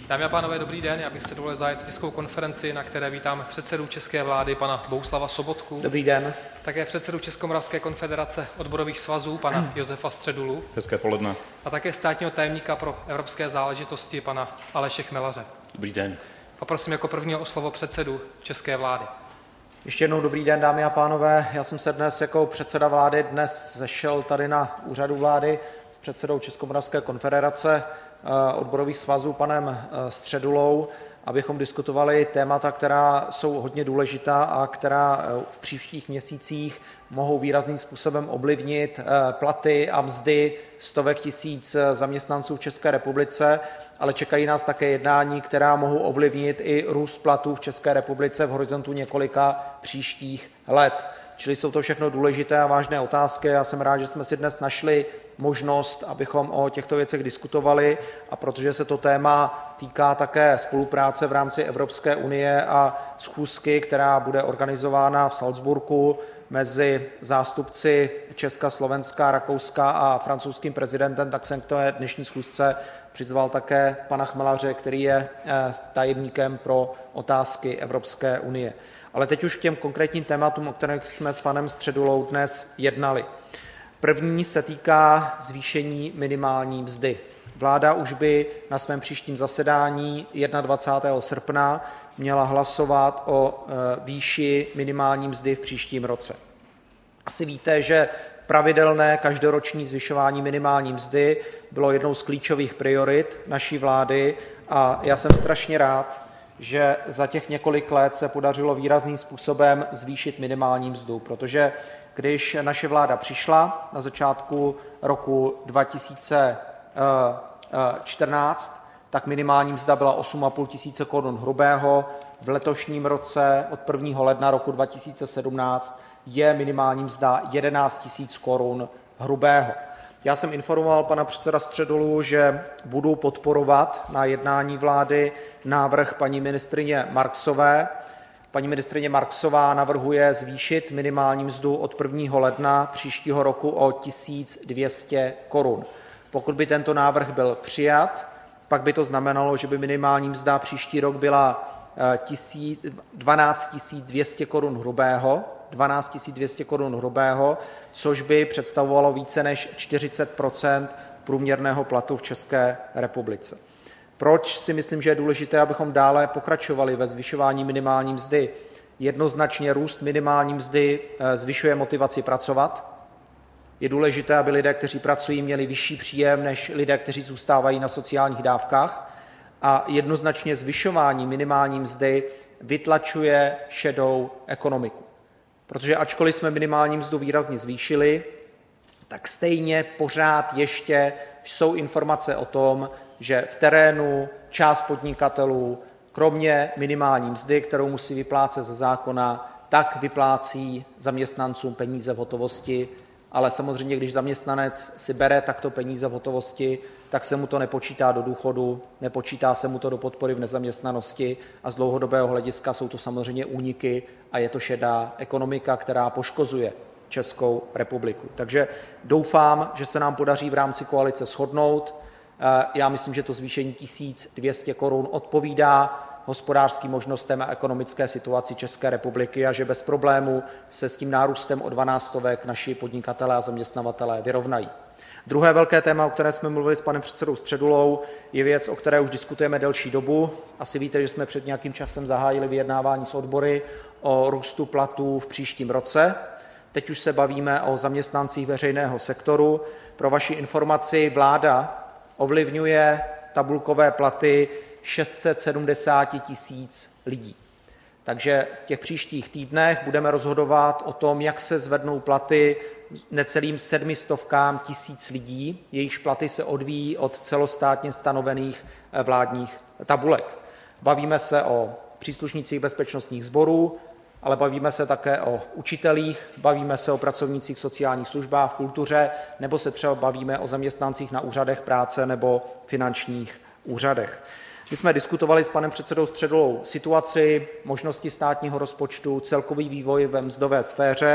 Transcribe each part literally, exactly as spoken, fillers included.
Dámy a pánové, dobrý den. Já bych se dovolil zahájit tiskovou konferenci, na které vítám předsedu české vlády, pana Bohuslava Sobotku. Dobrý den. Také předsedu Českomoravské konfederace odborových svazů, pana Josefa Středulu. Hezké poledne. A také státního tajemníka pro evropské záležitosti, pana Aleše Chmelaře. Dobrý den. Poprosím jako prvního o slovo předsedu české vlády. Ještě jednou dobrý den, dámy a pánové. Já jsem se dnes jako předseda vlády dnes sešel tady na úřadu vlády s předsedou Českomoravské konfederace odborových svazů panem Středulou, abychom diskutovali témata, která jsou hodně důležitá a která v příštích měsících mohou výrazným způsobem ovlivnit platy a mzdy stovek tisíc zaměstnanců v České republice, ale čekají nás také jednání, která mohou ovlivnit i růst platů v České republice v horizontu několika příštích let. Čili jsou to všechno důležité a vážné otázky. Já jsem rád, že jsme si dnes našli možnost, abychom o těchto věcech diskutovali, a protože se to téma týká také spolupráce v rámci Evropské unie a schůzky, která bude organizována v Salzburgu mezi zástupci Česka, Slovenska, Rakouska a francouzským prezidentem, tak jsem k té dnešní schůzce přizval také pana Chmelaře, který je tajemníkem pro otázky Evropské unie. Ale teď už k těm konkrétním tématům, o kterých jsme s panem Středulou dnes jednali. První se týká zvýšení minimální mzdy. Vláda už by na svém příštím zasedání dvacátého prvního srpna měla hlasovat o výši minimální mzdy v příštím roce. Asi víte, že pravidelné každoroční zvyšování minimální mzdy bylo jednou z klíčových priorit naší vlády a já jsem strašně rád, že za těch několik let se podařilo výrazným způsobem zvýšit minimální mzdu, protože když naše vláda přišla na začátku roku dva tisíce čtrnáct, tak minimální mzda byla osm a půl tisíce korun hrubého. V letošním roce od prvního ledna roku dva tisíce sedmnáct je minimální mzda jedenáct tisíc korun hrubého. Já jsem informoval pana předseda Středulu, že budu podporovat na jednání vlády návrh paní ministryně Marksové. Paní ministryně Marksová navrhuje zvýšit minimální mzdu od prvního ledna příštího roku o tisíc dvě stě korun. Pokud by tento návrh byl přijat, pak by to znamenalo, že by minimální mzda příští rok byla dvanáct tisíc dvě stě korun hrubého, dvanáct tisíc dvě stě korun hrubého, což by představovalo více než čtyřicet procent průměrného platu v České republice. Proč si myslím, že je důležité, abychom dále pokračovali ve zvyšování minimální mzdy? Jednoznačně růst minimální mzdy zvyšuje motivaci pracovat. Je důležité, aby lidé, kteří pracují, měli vyšší příjem než lidé, kteří zůstávají na sociálních dávkách. A jednoznačně zvyšování minimální mzdy vytlačuje šedou ekonomiku. Protože ačkoliv jsme minimální mzdu výrazně zvýšili, tak stejně pořád ještě jsou informace o tom, že v terénu část podnikatelů kromě minimální mzdy, kterou musí vyplácet ze zákona, tak vyplácí zaměstnancům peníze v hotovosti, ale samozřejmě, když zaměstnanec si bere takto peníze v hotovosti, tak se mu to nepočítá do důchodu, nepočítá se mu to do podpory v nezaměstnanosti a z dlouhodobého hlediska jsou to samozřejmě úniky a je to šedá ekonomika, která poškozuje Českou republiku. Takže doufám, že se nám podaří v rámci koalice shodnout. Já myslím, že to zvýšení tisíc dvě stě korun odpovídá hospodářským možnostem a ekonomické situaci České republiky a že bez problému se s tím nárůstem o dvanáct stovek naši podnikatelé a zaměstnavatelé vyrovnají. Druhé velké téma, o které jsme mluvili s panem předsedou Středulou, je věc, o které už diskutujeme delší dobu. Asi víte, že jsme před nějakým časem zahájili vyjednávání s odbory o růstu platů v příštím roce. Teď už se bavíme o zaměstnancích veřejného sektoru. Pro vaši informaci, vláda ovlivňuje tabulkové platy šest set sedmdesát tisíc lidí. Takže v těch příštích týdnech budeme rozhodovat o tom, jak se zvednou platy necelým sedmistovkám tisíc lidí. Jejichž platy se odvíjí od celostátně stanovených vládních tabulek. Bavíme se o příslušnících bezpečnostních sborů, ale bavíme se také o učitelích, bavíme se o pracovnících v sociálních službách, v kultuře, nebo se třeba bavíme o zaměstnancích na úřadech práce nebo finančních úřadech. My jsme diskutovali s panem předsedou Středulou situaci, možnosti státního rozpočtu, celkový vývoj ve mzdové sféře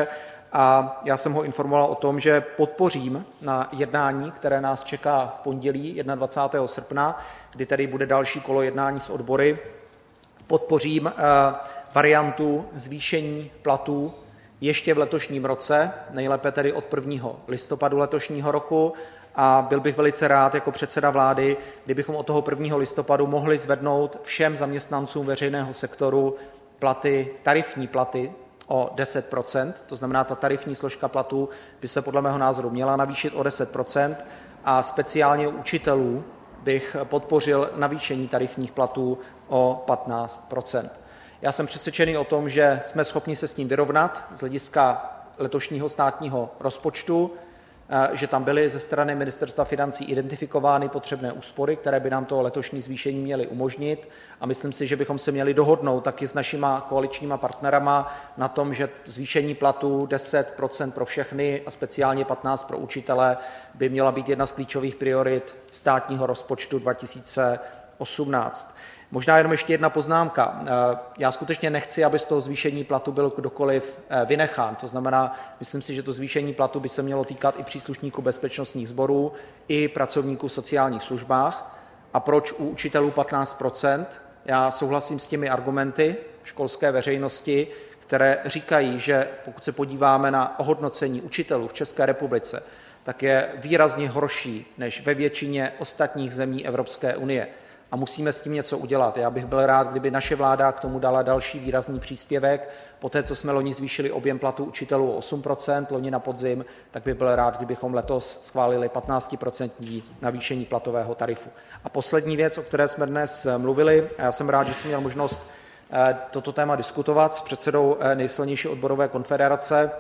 a já jsem ho informoval o tom, že podpořím na jednání, které nás čeká v pondělí dvacátého prvního srpna, kdy tedy bude další kolo jednání s odbory, podpořím variantu zvýšení platů ještě v letošním roce, nejlépe tedy od prvního listopadu letošního roku, a byl bych velice rád jako předseda vlády, kdybychom od toho prvního listopadu mohli zvednout všem zaměstnancům veřejného sektoru platy, tarifní platy o deset procent, to znamená, ta tarifní složka platů by se podle mého názoru měla navýšit o deset procent a speciálně u učitelů bych podpořil navýšení tarifních platů o patnáct procent. Já jsem přesvědčený o tom, že jsme schopni se s tím vyrovnat z hlediska letošního státního rozpočtu, že tam byly ze strany Ministerstva financí identifikovány potřebné úspory, které by nám to letošní zvýšení měly umožnit, a myslím si, že bychom se měli dohodnout taky s našima koaličníma partnerama na tom, že zvýšení platů deset procent pro všechny a speciálně patnáct procent pro učitele by měla být jedna z klíčových priorit státního rozpočtu dva tisíce osmnáct. Možná jenom ještě jedna poznámka. Já skutečně nechci, aby z toho zvýšení platu byl kdokoliv vynechán. To znamená, myslím si, že to zvýšení platu by se mělo týkat i příslušníků bezpečnostních sborů, i pracovníků v sociálních službách. A proč u učitelů patnáct procent? Já souhlasím s těmi argumenty školské veřejnosti, které říkají, že pokud se podíváme na ohodnocení učitelů v České republice, tak je výrazně horší než ve většině ostatních zemí Evropské unie. A musíme s tím něco udělat. Já bych byl rád, kdyby naše vláda k tomu dala další výrazný příspěvek. Poté, co jsme loni zvýšili objem platů učitelů o osm procent, loni na podzim, tak bych byl rád, kdybychom letos schválili patnáct procent navýšení platového tarifu. A poslední věc, o které jsme dnes mluvili, a já jsem rád, že jsem měl možnost toto téma diskutovat s předsedou nejsilnější odborové konfederace,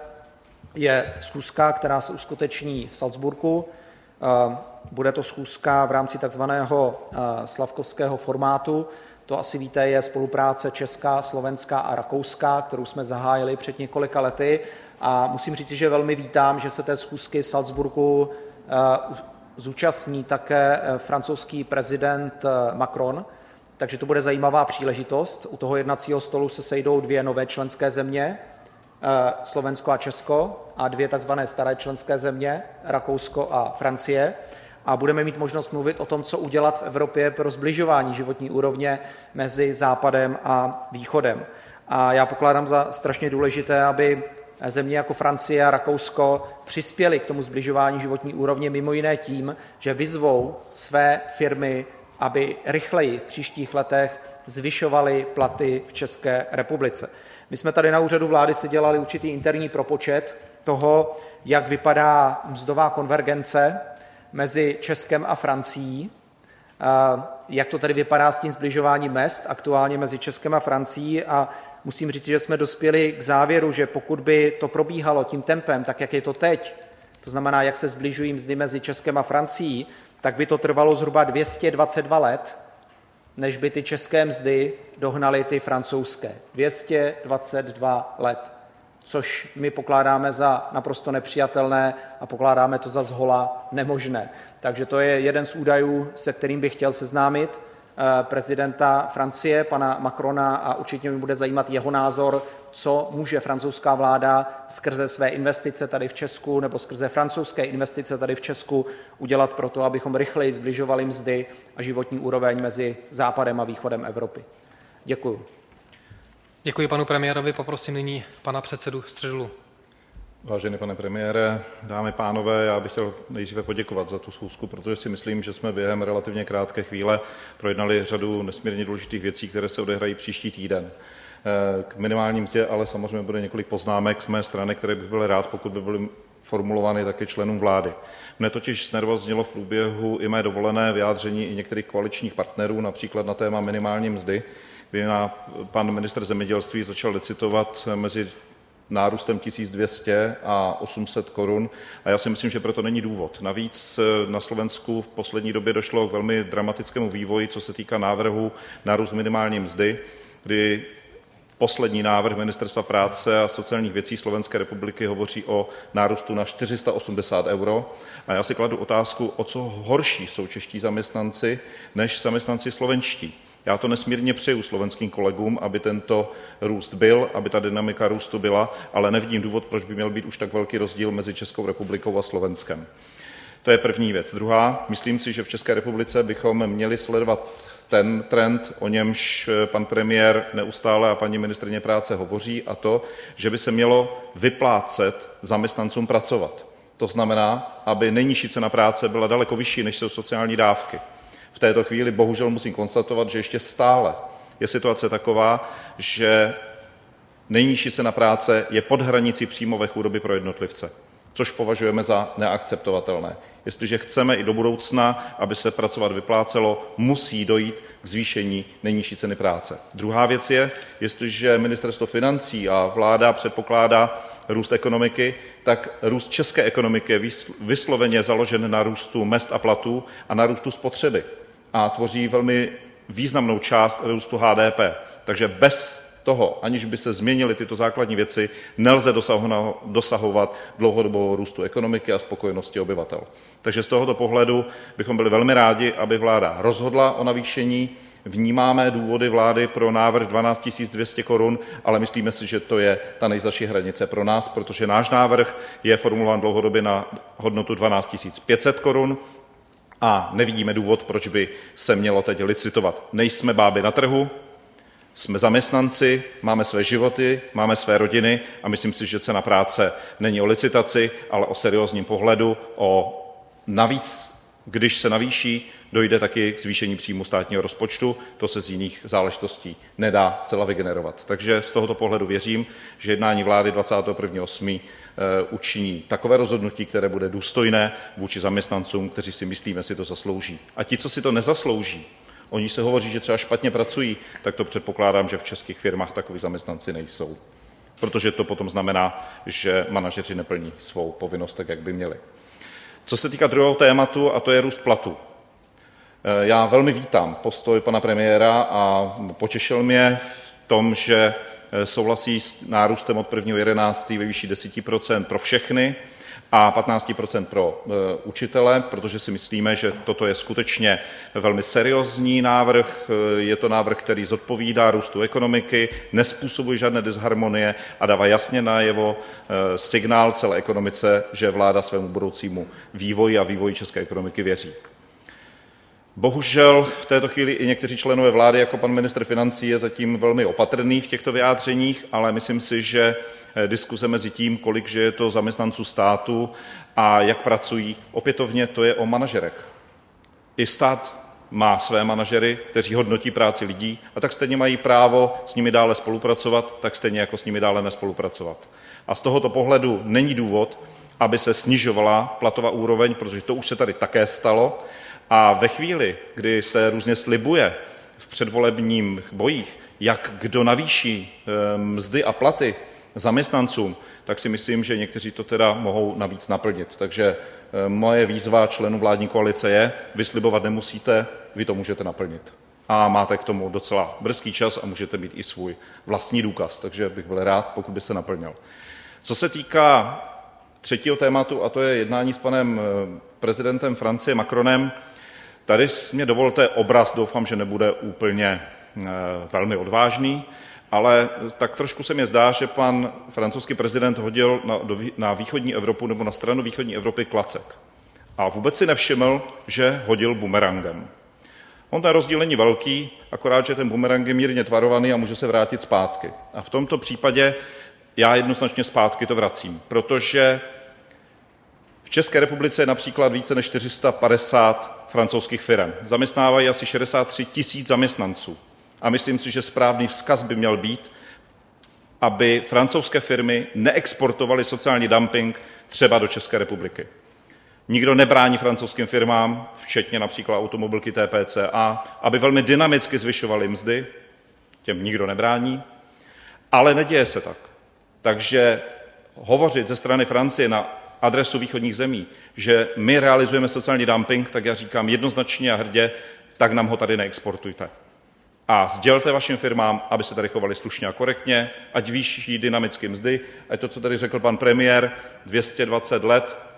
je schůzka, která se uskuteční v Salzburgu. Bude to schůzka v rámci takzvaného slavkovského formátu. To asi víte, je spolupráce česká, slovenská a rakouská, kterou jsme zahájili před několika lety. A musím říct, že velmi vítám, že se té schůzky v Salzburgu zúčastní také francouzský prezident Macron. Takže to bude zajímavá příležitost. U toho jednacího stolu se sejdou dvě nové členské země, Slovensko a Česko, a dvě takzvané staré členské země, Rakousko a Francie. A budeme mít možnost mluvit o tom, co udělat v Evropě pro sbližování životní úrovně mezi Západem a Východem. A já pokládám za strašně důležité, aby země jako Francie a Rakousko přispěly k tomu sbližování životní úrovně mimo jiné tím, že vyzvou své firmy, aby rychleji v příštích letech zvyšovaly platy v České republice. My jsme tady na úřadu vlády si dělali určitý interní propočet toho, jak vypadá mzdová konvergence mezi Českem a Francií, jak to tady vypadá s tím sbližováním mezd aktuálně mezi Českem a Francií, a musím říct, že jsme dospěli k závěru, že pokud by to probíhalo tím tempem, tak jak je to teď, to znamená, jak se sbližují mzdy mezi Českem a Francií, tak by to trvalo zhruba dvě stě dvacet dva let, než by ty české mzdy dohnaly ty francouzské. dvě stě dvacet dva let, což my pokládáme za naprosto nepřijatelné a pokládáme to za zhola nemožné. Takže to je jeden z údajů, se kterým bych chtěl seznámit prezidenta Francie, pana Macrona, a určitě mi bude zajímat jeho názor, co může francouzská vláda skrze své investice tady v Česku nebo skrze francouzské investice tady v Česku udělat pro to, abychom rychleji zbližovali mzdy a životní úroveň mezi Západem a Východem Evropy. Děkuju. Děkuji panu premiérovi, poprosím nyní pana předsedu Středulu. Vážený pane premiére, dámy a pánové, já bych chtěl nejdříve poděkovat za tu schůzku, protože si myslím, že jsme během relativně krátké chvíle projednali řadu nesmírně důležitých věcí, které se odehrají příští týden. K minimálním mzdě ale samozřejmě bude několik poznámek z mé strany, které bych byl rád, pokud by byly formulovány také členům vlády. Mne totiž znervoznělo v průběhu i mé dovolené vyjádření i některých koaličních partnerů, například na téma minimální mzdy, kdy na pan ministr zemědělství začal licitovat mezi nárůstem tisíc dvě stě a osm set korun, a já si myslím, že proto není důvod. Navíc na Slovensku v poslední době došlo k velmi dramatickému vývoji, co se týká návrhu nárůst minimální mzdy, kdy poslední návrh Ministerstva práce a sociálních věcí Slovenské republiky hovoří o nárůstu na čtyři sta osmdesát euro. A já si kladu otázku, o co horší jsou čeští zaměstnanci než zaměstnanci slovenští. Já to nesmírně přeju slovenským kolegům, aby tento růst byl, aby ta dynamika růstu byla, ale nevidím důvod, proč by měl být už tak velký rozdíl mezi Českou republikou a Slovenskem. To je první věc. Druhá, myslím si, že v České republice bychom měli sledovat ten trend, o němž pan premiér neustále a paní ministryně práce hovoří, a to, že by se mělo vyplácet zaměstnancům pracovat. To znamená, aby nejnižší cena práce byla daleko vyšší, než jsou sociální dávky. V této chvíli bohužel musím konstatovat, že ještě stále je situace taková, že nejnižší cena práce je pod hranicí příjmové chudoby pro jednotlivce, což považujeme za neakceptovatelné. Jestliže chceme i do budoucna, aby se pracovat vyplácelo, musí dojít k zvýšení nejnižší ceny práce. Druhá věc je, jestliže ministerstvo financí a vláda předpokládá růst ekonomiky, tak růst české ekonomiky je vysloveně založen na růstu mezd a platů a na růstu spotřeby a tvoří velmi významnou část růstu H D P. Takže bez toho, aniž by se změnily tyto základní věci, nelze dosahovat dlouhodobého růstu ekonomiky a spokojenosti obyvatel. Takže z tohoto pohledu bychom byli velmi rádi, aby vláda rozhodla o navýšení. Vnímáme důvody vlády pro návrh dvanáct tisíc dvě stě korun, ale myslíme si, že to je ta nejzazší hranice pro nás, protože náš návrh je formulován dlouhodobě na hodnotu dvanáct tisíc pět set korun a nevidíme důvod, proč by se mělo teď licitovat. Nejsme báby na trhu, jsme zaměstnanci, máme své životy, máme své rodiny a myslím si, že cena práce není o licitaci, ale o seriózním pohledu, o navíc, když se navýší, dojde taky k zvýšení příjmu státního rozpočtu, to se z jiných záležitostí nedá zcela vygenerovat. Takže z tohoto pohledu věřím, že jednání vlády dvacátého prvního osmého učiní takové rozhodnutí, které bude důstojné vůči zaměstnancům, kteří si myslíme, si to zaslouží. A ti, co si to nezaslouží, oni se hovoří, že třeba špatně pracují, tak to předpokládám, že v českých firmách takoví zaměstnanci nejsou. Protože to potom znamená, že manažeři neplní svou povinnost tak, jak by měli. Co se týká druhého tématu, a to je růst platu. Já velmi vítám postoj pana premiéra a potěšil mě v tom, že souhlasí s nárůstem od prvního jedenáctého ve výši deset procent pro všechny a patnáct procent pro e, učitele, protože si myslíme, že toto je skutečně velmi seriózní návrh. Je to návrh, který zodpovídá růstu ekonomiky, nezpůsobuje žádné disharmonie a dává jasně najevo e, signál celé ekonomice, že vláda svému budoucímu vývoji a vývoji české ekonomiky věří. Bohužel v této chvíli i někteří členové vlády, jako pan ministr financí, je zatím velmi opatrný v těchto vyjádřeních, ale myslím si, že diskuze mezi tím, kolik že je to zaměstnanců státu a jak pracují, opětovně to je o manažerech. I stát má své manažery, kteří hodnotí práci lidí a tak stejně mají právo s nimi dále spolupracovat, tak stejně jako s nimi dále nespolupracovat. A z tohoto pohledu není důvod, aby se snižovala platová úroveň, protože to už se tady také stalo. A ve chvíli, kdy se různě slibuje v předvolebních bojích, jak kdo navýší mzdy a platy zaměstnancům, tak si myslím, že někteří to teda mohou navíc naplnit. Takže moje výzva členů vládní koalice je, vy slibovat nemusíte, vy to můžete naplnit. A máte k tomu docela brzký čas a můžete mít i svůj vlastní důkaz, takže bych byl rád, pokud by se naplnil. Co se týká třetího tématu, a to je jednání s panem prezidentem Francie Macronem, tady mě dovolte obraz, doufám, že nebude úplně velmi odvážný, ale tak trošku se mi zdá, že pan francouzský prezident hodil na, na východní Evropu nebo na stranu východní Evropy klacek. A vůbec si nevšiml, že hodil bumerangem. On ten rozdíl není velký, akorát, že ten bumerang je mírně tvarovaný a může se vrátit zpátky. A v tomto případě já jednoznačně zpátky to vracím, protože v České republice je například více než čtyři sta padesát francouzských firm. Zaměstnávají asi šedesát tři tisíc zaměstnanců. A myslím si, že správný vzkaz by měl být, aby francouzské firmy neexportovaly sociální dumping třeba do České republiky. Nikdo nebrání francouzským firmám, včetně například automobilky T P C A, aby velmi dynamicky zvyšovaly mzdy, těm nikdo nebrání, ale neděje se tak. Takže hovořit ze strany Francie na adresu východních zemí, že my realizujeme sociální dumping, tak já říkám jednoznačně a hrdě, tak nám ho tady neexportujte. A sdělte vašim firmám, aby se tady chovali slušně a korektně, ať výšší dynamicky mzdy, ať to, co tady řekl pan premiér, dvě stě dvacet let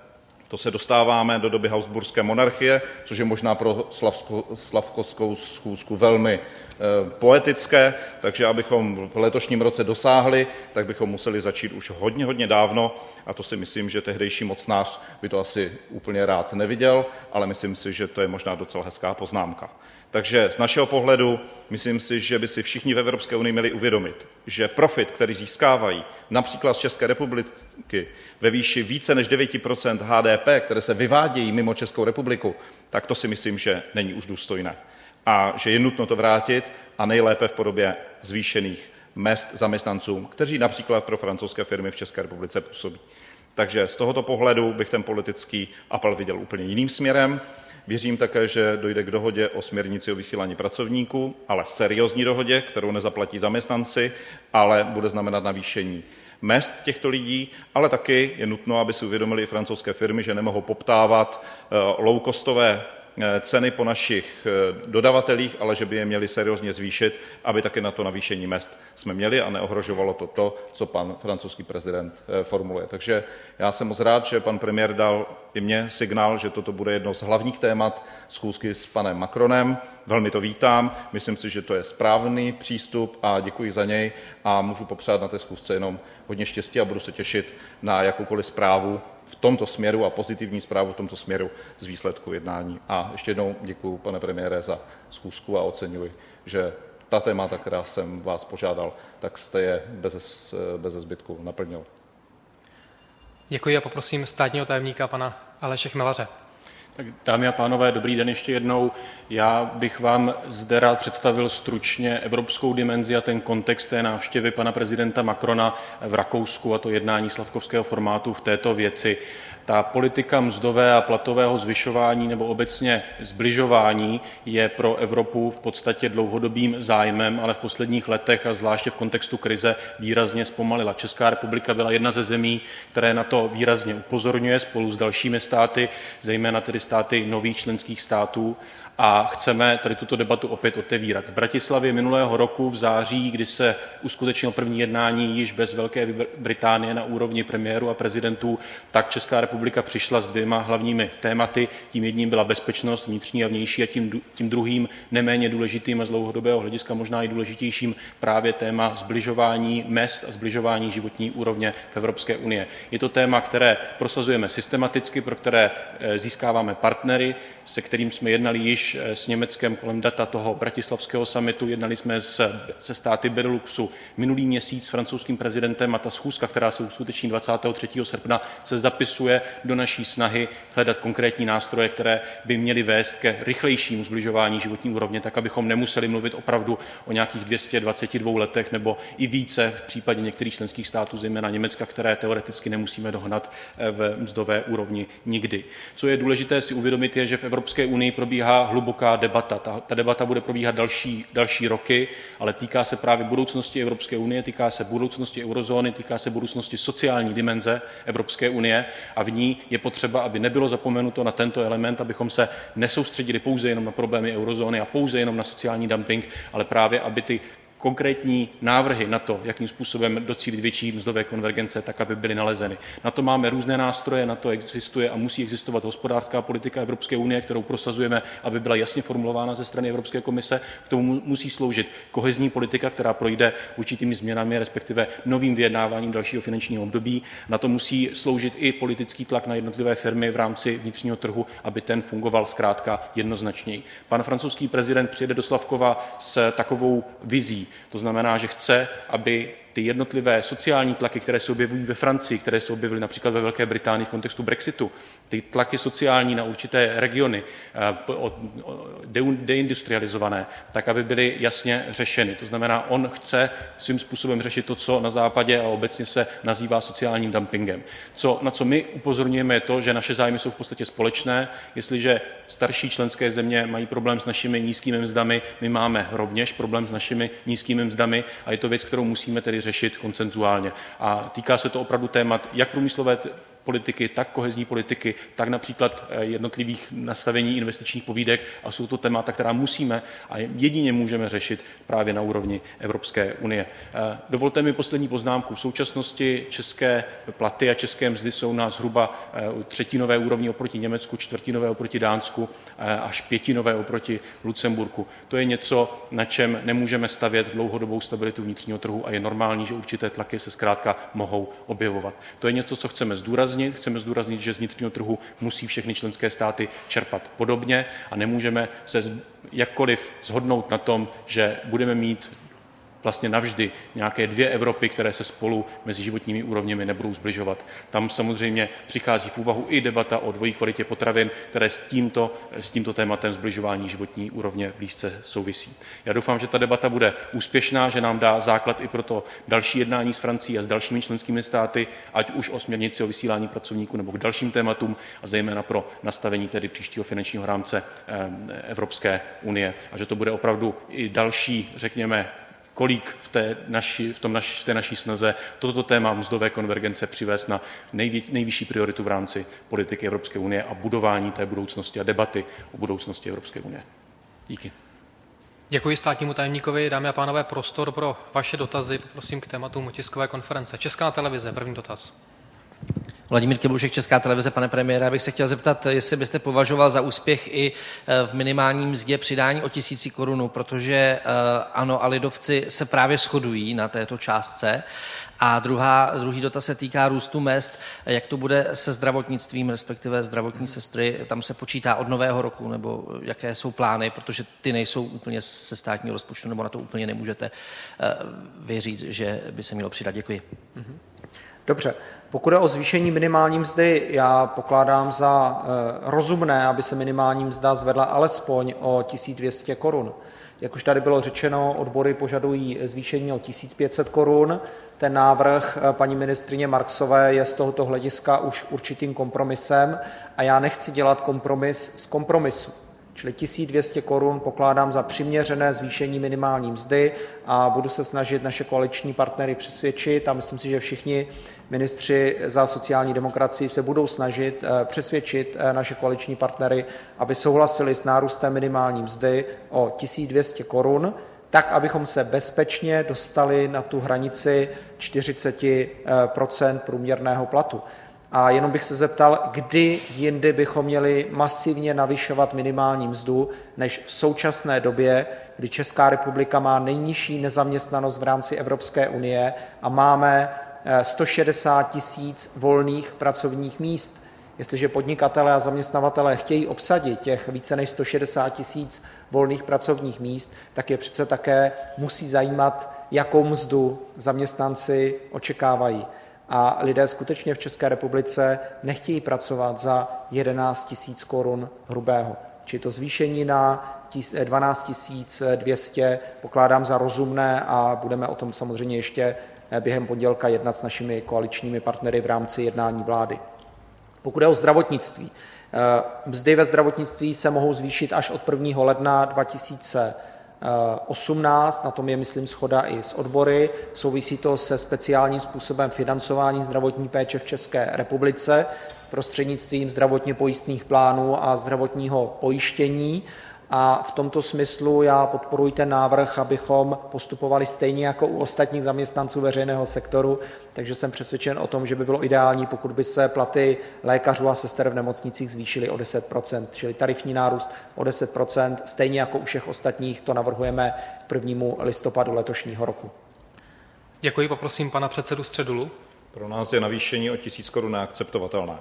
To se dostáváme do doby habsburské monarchie, což je možná pro slavsko, slavkovskou schůzku velmi e, poetické, takže abychom v letošním roce dosáhli, tak bychom museli začít už hodně, hodně dávno a to si myslím, že tehdejší mocnář by to asi úplně rád neviděl, ale myslím si, že to je možná docela hezká poznámka. Takže z našeho pohledu myslím si, že by si všichni v Evropské unii měli uvědomit, že profit, který získávají například z České republiky ve výši více než devět procent H D P, které se vyvádějí mimo Českou republiku, tak to si myslím, že není už důstojné. A že je nutno to vrátit a nejlépe v podobě zvýšených mezd zaměstnancům, kteří například pro francouzské firmy v České republice působí. Takže z tohoto pohledu bych ten politický apel viděl úplně jiným směrem. Věřím také, že dojde k dohodě o směrnici o vysílání pracovníků, ale seriózní dohodě, kterou nezaplatí zaměstnanci, ale bude znamenat navýšení mezd těchto lidí, ale taky je nutno, aby si uvědomili i francouzské firmy, že nemohou poptávat low-costové ceny po našich dodavatelích, ale že by je měli seriózně zvýšit, aby taky na to navýšení mezd jsme měli a neohrožovalo to to, co pan francouzský prezident formuluje. Takže já jsem moc rád, že pan premiér dal i mně signál, že toto bude jedno z hlavních témat schůzky s panem Macronem. Velmi to vítám, myslím si, že to je správný přístup a děkuji za něj a můžu popřát na té schůzce jenom hodně štěstí a budu se těšit na jakoukoliv zprávu v tomto směru a pozitivní zprávu v tomto směru z výsledku jednání. A ještě jednou děkuji, pane premiére, za schůzku a oceňuji, že ta témata, která jsem vás požádal, tak jste je bez, bez zbytku naplnil. Děkuji a poprosím státního tajemníka pana Aleše Chmelaře. Tak dámy a pánové, dobrý den ještě jednou. Já bych vám zde rád představil stručně evropskou dimenzi a ten kontext té návštěvy pana prezidenta Macrona v Rakousku a to jednání slavkovského formátu v této věci. Ta politika mzdové a platového zvyšování nebo obecně zbližování je pro Evropu v podstatě dlouhodobým zájmem, ale v posledních letech a zvláště v kontextu krize výrazně zpomalila. Česká republika byla jedna ze zemí, které na to výrazně upozorňuje spolu s dalšími státy, zejména tedy státy nových členských států. A chceme tady tuto debatu opět otevírat. V Bratislavě minulého roku v září, kdy se uskutečnilo první jednání již bez Velké Británie na úrovni premiérů a prezidentů, tak Česká republika přišla s dvěma hlavními tématy. Tím jedním byla bezpečnost vnitřní a vnější a tím, tím druhým neméně důležitým a z dlouhodobého hlediska možná i důležitějším právě téma zbližování mezd a zbližování životní úrovně v Evropské unii. Je to téma, které prosazujeme systematicky, pro které získáváme partnery, se kterým jsme jednali již s Německem kolem data toho bratislavského summitu, jednali jsme se, se státy Beneluxu minulý měsíc s francouzským prezidentem a ta schůzka, která se uskuteční dvacátého třetího srpna, se zapisuje do naší snahy hledat konkrétní nástroje, které by měly vést ke rychlejšímu zbližování životní úrovně, tak abychom nemuseli mluvit opravdu o nějakých dvě stě dvacet dva letech nebo i více v případě některých členských států, zejména Německa, které teoreticky nemusíme dohnat v mzdové úrovni nikdy. Co je důležité si uvědomit, je, že v Evropské unii probíhá hluboká debata. Ta, ta debata bude probíhat další, další roky, ale týká se právě budoucnosti Evropské unie, týká se budoucnosti eurozóny, týká se budoucnosti sociální dimenze Evropské unie a v ní je potřeba, aby nebylo zapomenuto na tento element, abychom se nesoustředili pouze jenom na problémy eurozóny a pouze jenom na sociální dumping, ale právě, aby ty konkrétní návrhy na to, jakým způsobem docílit větší mzdové konvergence, tak aby byly nalezeny. Na to máme různé nástroje, na to existuje a musí existovat hospodářská politika Evropské unie, kterou prosazujeme, aby byla jasně formulována ze strany Evropské komise. K tomu musí sloužit kohezní politika, která projde určitými změnami, respektive novým vyjednáváním dalšího finančního období. Na to musí sloužit i politický tlak na jednotlivé firmy v rámci vnitřního trhu, aby ten fungoval zkrátka jednoznačněji. Pan francouzský prezident přijede do Slavkova s takovou vizí. To znamená, že chce, aby ty jednotlivé sociální tlaky, které se objevují ve Francii, které se objevily například ve Velké Británii v kontextu Brexitu, ty tlaky sociální na určité regiony deindustrializované, tak aby byly jasně řešeny. To znamená, on chce svým způsobem řešit to, co na západě a obecně se nazývá sociálním dumpingem. Co, na co my upozorňujeme je to, že naše zájmy jsou v podstatě společné. Jestliže starší členské země mají problém s našimi nízkými mzdami, my máme rovněž problém s našimi nízkými mzdami a je to věc, kterou musíme tedy řešit konsenzuálně. A týká se to opravdu témat jak průmyslové politiky, tak kohezní politiky, tak například jednotlivých nastavení investičních pobídek a jsou to témata, která musíme a jedině můžeme řešit právě na úrovni Evropské unie. Dovolte mi poslední poznámku. V současnosti české platy a české mzdy jsou na zhruba třetinové úrovni oproti Německu, čtvrtinové oproti Dánsku až pětinové oproti Lucemburku. To je něco, na čem nemůžeme stavět dlouhodobou stabilitu vnitřního trhu a je normální, že určité tlaky se zkrátka mohou objevovat. To je něco, co chceme zdůraznit. Chceme zdůraznit, že z vnitřního trhu musí všechny členské státy čerpat podobně a nemůžeme se jakkoliv shodnout na tom, že budeme mít vlastně navždy nějaké dvě Evropy, které se spolu mezi životními úrovněmi nebudou zbližovat. Tam samozřejmě přichází v úvahu i debata o dvojí kvalitě potravin, které s tímto, s tímto tématem zbližování životní úrovně blízce souvisí. Já doufám, že ta debata bude úspěšná, že nám dá základ i pro to další jednání s Francií a s dalšími členskými státy, ať už o směrnici o vysílání pracovníků nebo k dalším tématům a zejména pro nastavení tedy příštího finančního rámce Evropské unie. A že to bude opravdu i další, řekněme, kolik v té naší, v tom naši, v té naší snaze toto téma mzdové konvergence přivést na nejvě, nejvyšší prioritu v rámci politiky Evropské unie a budování té budoucnosti a debaty o budoucnosti Evropské unie. Díky. Děkuji státnímu tajemníkovi. Dámy a pánové, prostor pro vaše dotazy. Prosím k tématům tiskové konference. Česká televize, první dotaz. Vladimír Kybušek, Česká televize. Pane premiére, já bych se chtěl zeptat, jestli byste považoval za úspěch i v minimálním mzdě přidání o tisíci korun, protože ANO a lidovci se právě shodují na této částce. A druhá, druhý dotaz se týká růstu mezd. Jak to bude se zdravotnictvím, respektive zdravotní sestry? Tam se počítá od nového roku, nebo jaké jsou plány, protože ty nejsou úplně se státního rozpočtu, nebo na to úplně nemůžete věřit, že by se mělo přidat. Děkuji. Dobře. Pokud je o zvýšení minimální mzdy, já pokládám za rozumné, aby se minimální mzda zvedla alespoň o tisíc dvě stě korun. Jak už tady bylo řečeno, odbory požadují zvýšení o tisíc pět set korun. Ten návrh paní ministryně Marksové je z tohoto hlediska už určitým kompromisem a já nechci dělat kompromis z kompromisu. Čili tisíc dvě stě korun pokládám za přiměřené zvýšení minimální mzdy a budu se snažit naše koaliční partnery přesvědčit a myslím si, že všichni ministři za sociální demokracii se budou snažit přesvědčit naše koaliční partnery, aby souhlasili s nárůstem minimální mzdy o tisíc dvě stě korun, tak, abychom se bezpečně dostali na tu hranici čtyřicet procent průměrného platu. A jenom bych se zeptal, kdy jindy bychom měli masivně navyšovat minimální mzdu, než v současné době, kdy Česká republika má nejnižší nezaměstnanost v rámci Evropské unie a máme sto šedesát tisíc volných pracovních míst. Jestliže podnikatelé a zaměstnavatelé chtějí obsadit těch více než sto šedesát tisíc volných pracovních míst, tak je přece také musí zajímat, jakou mzdu zaměstnanci očekávají. A lidé skutečně v České republice nechtějí pracovat za jedenáct tisíc korun hrubého. Čili to zvýšení na dvanáct tisíc dvě stě pokládám za rozumné a budeme o tom samozřejmě ještě během pondělka jednat s našimi koaličními partnery v rámci jednání vlády. Pokud je o zdravotnictví, mzdy ve zdravotnictví se mohou zvýšit až od prvního ledna dva tisíce osmnáct, na tom je, myslím, shoda i s odbory. Souvisí to se speciálním způsobem financování zdravotní péče v České republice prostřednictvím zdravotně pojistných plánů a zdravotního pojištění. A v tomto smyslu já podporuji ten návrh, abychom postupovali stejně jako u ostatních zaměstnanců veřejného sektoru, takže jsem přesvědčen o tom, že by bylo ideální, pokud by se platy lékařů a sester v nemocnicích zvýšily o deset procent, čili tarifní nárůst o deset procent, stejně jako u všech ostatních, to navrhujeme k prvnímu listopadu letošního roku. Děkuji, poprosím pana předsedu Středulu. Pro nás je navýšení o tisíc korun neakceptovatelné.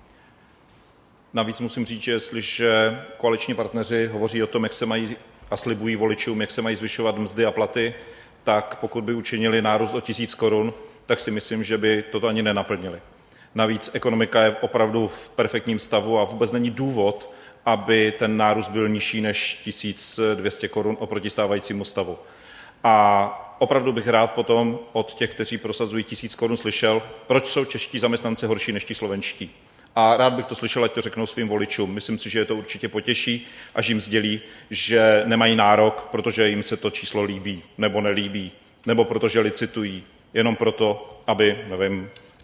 Navíc musím říct, že jestliže koaliční partneři hovoří o tom, jak se mají a slibují voličům, jak se mají zvyšovat mzdy a platy, tak pokud by učinili nárůst o tisíc korun, tak si myslím, že by toto ani nenaplnili. Navíc ekonomika je opravdu v perfektním stavu a vůbec není důvod, aby ten nárůst byl nižší než tisíc dvě stě korun oproti stávajícímu stavu. A opravdu bych rád potom od těch, kteří prosazují tisíc korun, slyšel, proč jsou čeští zaměstnanci horší než ti slovenští. A rád bych to slyšel, ať to řeknou svým voličům. Myslím si, že je to určitě potěší, až jim sdělí, že nemají nárok, protože jim se to číslo líbí nebo nelíbí, nebo protože licitují, jenom proto, aby, nevím,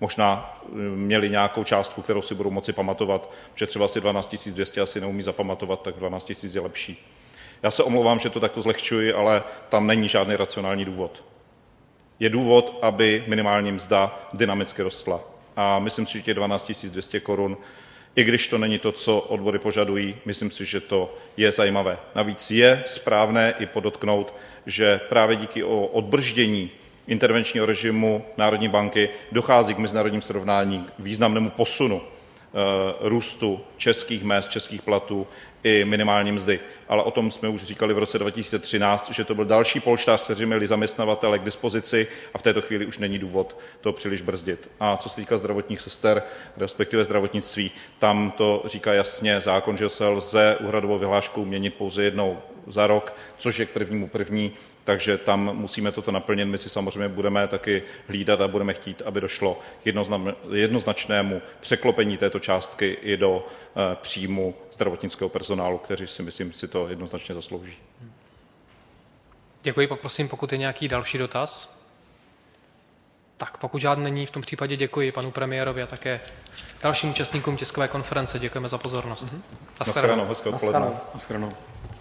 možná měli nějakou částku, kterou si budou moci pamatovat, že třeba si dvanáct tisíc dvě stě asi neumí zapamatovat, tak dvanáct tisíc je lepší. Já se omlouvám, že to takto zlehčuji, ale tam není žádný racionální důvod. Je důvod, aby minimální mzda dynamicky rostla. A myslím si, že těch dvanáct tisíc dvě stě korun, i když to není to, co odbory požadují, myslím si, že to je zajímavé. Navíc je správné i podotknout, že právě díky odbrždění intervenčního režimu Národní banky dochází k mezinárodním srovnání k významnému posunu e, růstu českých mezd, českých platů i minimální mzdy. Ale o tom jsme už říkali v roce dva tisíce třináct, že to byl další polštář, který měli zaměstnavatele k dispozici a v této chvíli už není důvod to příliš brzdit. A co se týká zdravotních sester, respektive zdravotnictví, tam to říká jasně zákon, že se lze úhradovou vyhláškou měnit pouze jednou za rok, což je k prvnímu první, takže tam musíme toto naplnit. My si samozřejmě budeme taky hlídat a budeme chtít, aby došlo k jednoznačnému překlopení této částky i do e, příjmu zdravotnického personálu, kteří si myslím si to jednoznačně zaslouží. Děkuji, poprosím, pokud je nějaký další dotaz. Tak pokud žádný není, v tom případě děkuji panu premiérovi a také dalším účastníkům tiskové konference. Děkujeme za pozornost. Naschledanou, hezké odpoledne. Naschledanou.